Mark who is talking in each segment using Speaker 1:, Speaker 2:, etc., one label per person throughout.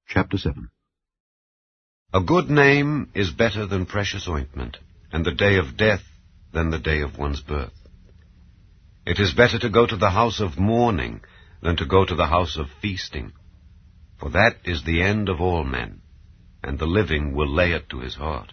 Speaker 1: Chapter 7.
Speaker 2: A good name is better than precious ointment, and the day of death than the day of one's birth. It is better to go to the house of mourning than to go to the house of feasting, for that is the end of all men, and the living will lay it to his heart.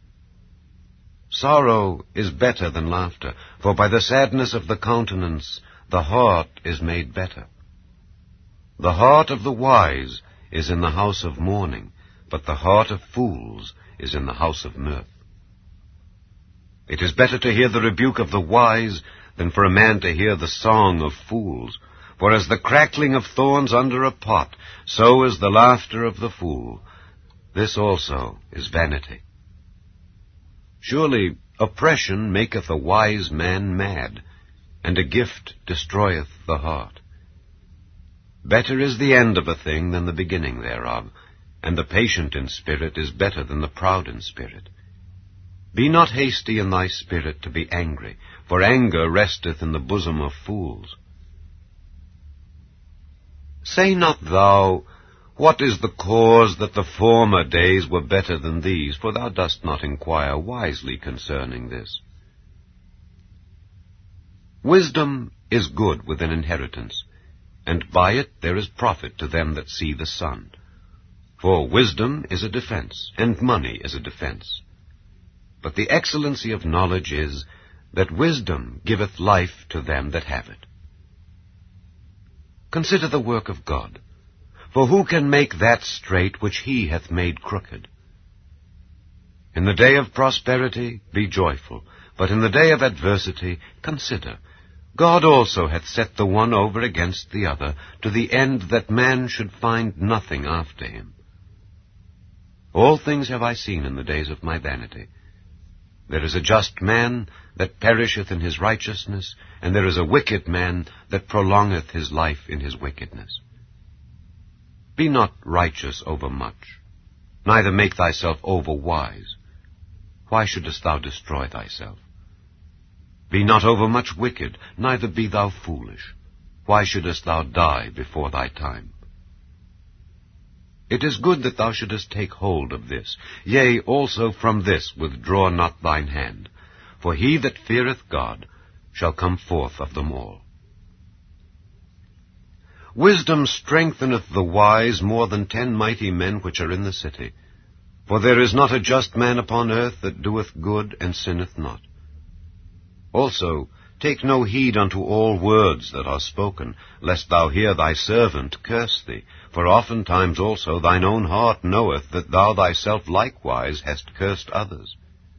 Speaker 2: Sorrow is better than laughter, for by the sadness of the countenance the heart is made better. The heart of the wise is in the house of mourning, but the heart of fools is in the house of mirth. It is better to hear the rebuke of the wise than for a man to hear the song of fools. For as the crackling of thorns under a pot, so is the laughter of the fool. This also is vanity. Surely oppression maketh a wise man mad, and a gift destroyeth the heart. Better is the end of a thing than the beginning thereof, and the patient in spirit is better than the proud in spirit. Be not hasty in thy spirit to be angry, for anger resteth in the bosom of fools. Say not thou, What is the cause that the former days were better than these? For thou dost not inquire wisely concerning this. Wisdom is good with an inheritance, and by it there is profit to them that see the sun. For wisdom is a defense, and money is a defense. But the excellency of knowledge is, that wisdom giveth life to them that have it. Consider the work of God, for who can make that straight which he hath made crooked? In the day of prosperity be joyful, but in the day of adversity consider, God also hath set the one over against the other, to the end that man should find nothing after him. All things have I seen in the days of my vanity. There is a just man that perisheth in his righteousness, and there is a wicked man that prolongeth his life in his wickedness. Be not righteous overmuch, neither make thyself overwise. Why shouldest thou destroy thyself? Be not overmuch wicked, neither be thou foolish. Why shouldest thou die before thy time? It is good that thou shouldest take hold of this. Yea, also from this withdraw not thine hand. For he that feareth God shall come forth of them all. Wisdom strengtheneth the wise more than 10 mighty men which are in the city. For there is not a just man upon earth that doeth good and sinneth not. Also, take no heed unto all words that are spoken, lest thou hear thy servant curse thee. For oftentimes also thine own heart knoweth that thou thyself likewise hast cursed others.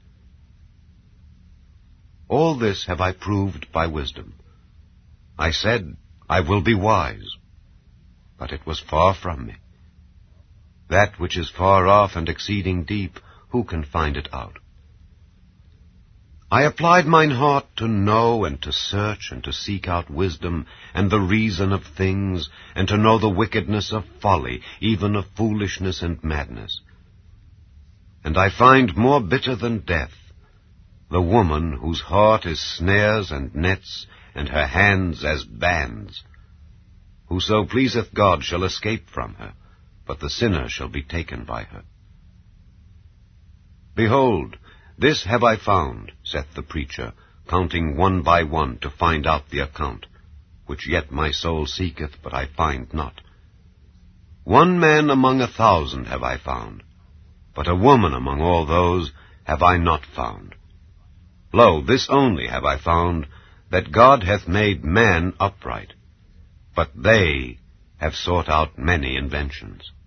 Speaker 2: All this have I proved by wisdom. I said, I will be wise, but it was far from me. That which is far off and exceeding deep, who can find it out? I applied mine heart to know and to search and to seek out wisdom and the reason of things, and to know the wickedness of folly, even of foolishness and madness. And I find more bitter than death the woman whose heart is snares and nets, and her hands as bands. Whoso pleaseth God shall escape from her, but the sinner shall be taken by her. Behold, this have I found, saith the preacher, counting one by one to find out the account, which yet my soul seeketh, but I find not. 1 man among 1,000 have I found, but a woman among all those have I not found. Lo, this only have I found, that God hath made man upright, but they have sought out many inventions.